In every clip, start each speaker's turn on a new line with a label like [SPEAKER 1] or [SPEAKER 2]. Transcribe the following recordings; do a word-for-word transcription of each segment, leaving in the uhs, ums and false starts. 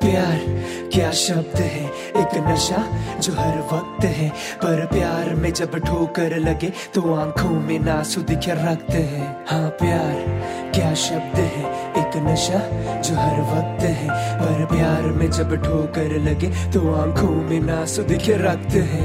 [SPEAKER 1] प्यार क्या शब्द है, एक नशा जो हर वक्त है, पर प्यार में जब ठोकर लगे तो आंखों में नासु दिखे रक्त है। हाँ प्यार क्या शब्द है, एक नशा जो हर वक्त है, पर प्यार में जब ठोकर लगे तो आंखों में नासु दिखे रक्त है।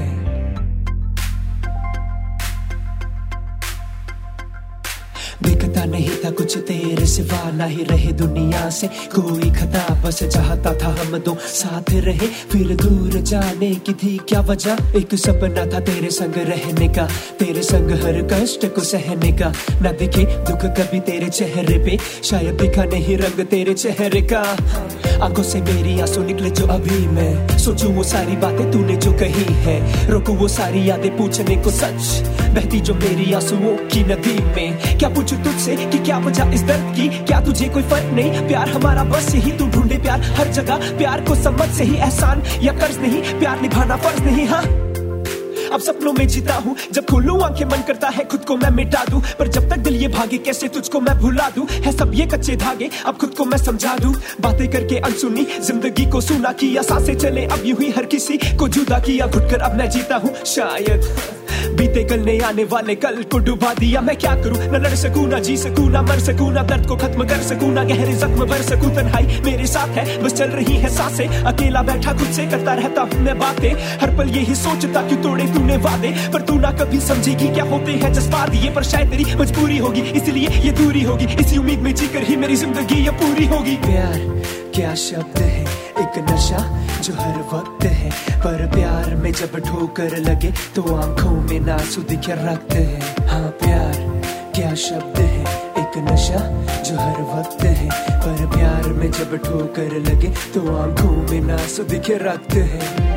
[SPEAKER 1] दिखता नहीं था कुछ तेरे सिवा, ना ही रहे दुनिया से कोई खता, बस चाहता था हम दो साथ रहे, फिर दूर जाने की थी क्या वजह। एक सपना था तेरे संग रहने का, तेरे संग हर कष्ट को सहने का, ना दिखे दुख कभी तेरे चेहरे पे, शायद दिखा नहीं रंग तेरे चेहरे का। आंखों से मेरी आंसू निकले जो अभी मैं सोचूं वो सारी बातें तूने जो कही है, रोकूं वो सारी यादें पूछने को सच, बहती जो मेरी आंसुओं की नदी में। क्या पूछूं तुझसे कि क्या वजह इस दर्द की, क्या तुझे कोई फर्क नहीं, प्यार हमारा बस यही, तू ढूंढे प्यार हर जगह, प्यार को समझ से ही एहसान या कर्ज नहीं, प्यार निभाना फर्ज नहीं। हाँ अब सपनों में जीता हूँ, जब खोलूं आंखें मन करता है खुद को मैं मिटा दूं, पर जब तक दिल ये भागे कैसे तुझको मैं भुला दूं, है सब ये कच्चे धागे अब खुद को मैं समझा दूं। बातें करके अनसुनी जिंदगी को सुना किया, सांसें चले अब यूं ही हर किसी को जुदा किया, घुटकर अब मैं जीता हूँ शायद बीते कल ने आने वाले कल को डुबा दिया। मैं क्या करूं, न लड़ सकूं ना जी सकूं ना मर सकूं, ना दर्द को खत्म कर सकूं ना गहरे जख्म भर सकूं। तन्हाई मेरे साथ है बस चल रही है सांसें, अकेला बैठा खुद से करता रहता हूं मैं बातें, हर पल यही सोचता क्यों तोड़े तूने वादे, पर तू ना कभी समझेगी क्या होते हैं जज्बात ये, पर शायद तेरी मजबूरी होगी इसलिए ये दूरी होगी, इसी उम्मीद में जीकर ही मेरी जिंदगी ये पूरी होगी। प्यार क्या शब्द है, एक नशा जो हर वक्त है, पर प्यार में जब ठोकर लगे तो आंखों में नासु दिखे रक्त है। हाँ प्यार क्या शब्द है, एक नशा जो हर वक्त है, पर प्यार में जब ठोकर लगे तो आंखों में नासु दिखे रक्त है।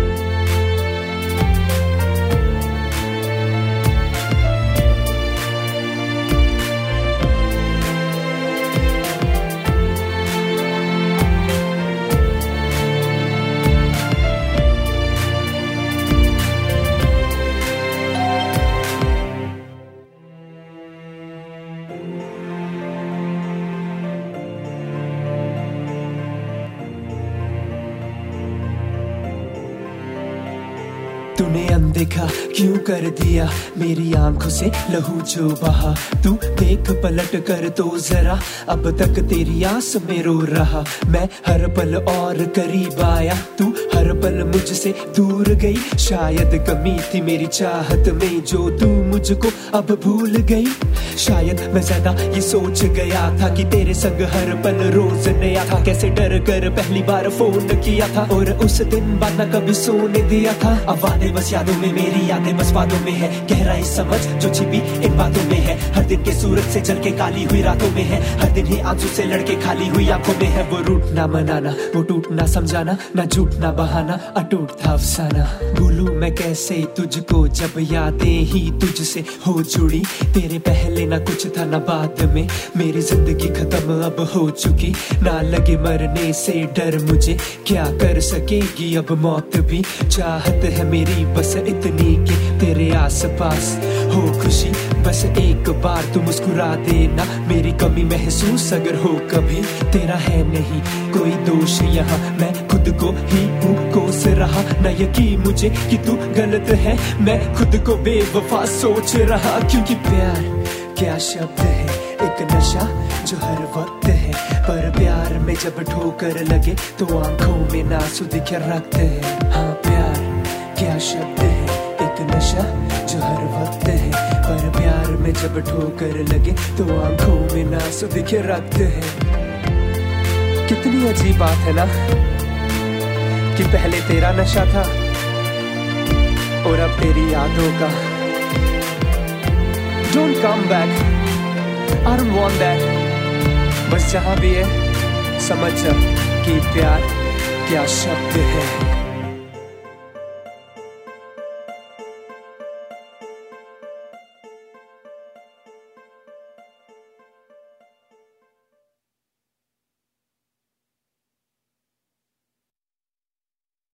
[SPEAKER 1] तूने अनदेखा क्यों कर दिया मेरी आंखों से लहू जो बहा, तू देख पलट कर तो जरा, अब तक तेरी आस में रो रहा, मैं हर पल और करीब आया, तू हर पल मुझसे दूर गई, शायद कमी थी मेरी चाहत में जो तू मुझको अब भूल गई। शायद मैं ज्यादा ये सोच गया था कि तेरे संग हर पल रोज नया था, कैसे डर कर पहली बार फोन किया था, और उस दिन बाद न कभी सोने दिया था। अब वादे बस यादों में, मेरी यादें बस बातों में है, गहराई समझ जो छिपी इन बातों में है, हर दिन के सूरज से जल के काली हुई रातों में है, हर दिन ही आंसू से लड़के खाली हुई आंखों में है। वो रूठ ना मनाना, वो टूट ना समझाना, ना झूठ ना बहाना, अटूट था अफसाना। भूलूं मैं कैसे तुझको जब यादें ही तुझसे हो जुड़ी, तेरे पहले ना कुछ था ना बाद में, मेरी जिंदगी खत्म अब हो चुकी, ना लगे मरने से डर मुझे, क्या कर सकेगी अब मौत भी, चाहत है मेरी बस इतनी कि तेरे आस पास हो खुशी, बस एक बार तू मुस्कुरा देना, मेरी कमी महसूस अगर हो कभी, तेरा है नहीं कोई दोष यहाँ, मैं खुद को ही हूँ कोस रहा, न यकीन मुझे कि तू गलत है, मैं खुद को बेवफा सोच रहा, क्योंकि प्यार क्या शब्द है, एक नशा जो हर वक्त है, पर प्यार में जब ठोकर लगे तो आंखों में नासु दिखे रक्त है। हाँ प्यार क्या शब्द है, एक नशा जो हर वक्त है, पर प्यार में जब ठोकर लगे तो आंखों में नासु दिखे रक्त है। कितनी अजीब बात है ना कि पहले तेरा नशा था और अब तेरी यादों का। Don't come back, I don't want that, बस जहां भी है समझ जा कि प्यार क्या शब्द है।